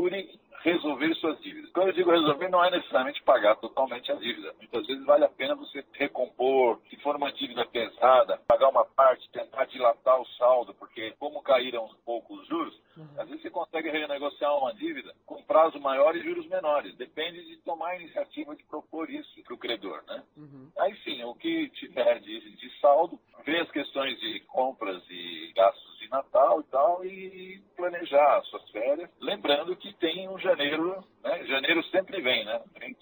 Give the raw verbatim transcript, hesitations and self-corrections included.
procure resolver suas dívidas. Quando eu digo resolver, não é necessariamente pagar totalmente a dívida. Muitas vezes vale a pena você recompor, se for uma dívida pesada, pagar uma parte, tentar dilatar o saldo, porque como caíram um pouco os juros, uhum. às vezes você consegue renegociar uma dívida com prazo maior e juros menores. Depende de tomar a iniciativa de propor isso para o credor, né? Uhum. Aí sim, o que tiver de, de saldo, ver as questões de compras e gastos de Natal e tal, e planejar as suas férias. Lembrando que tem um janeiro, né? Janeiro sempre vem, né?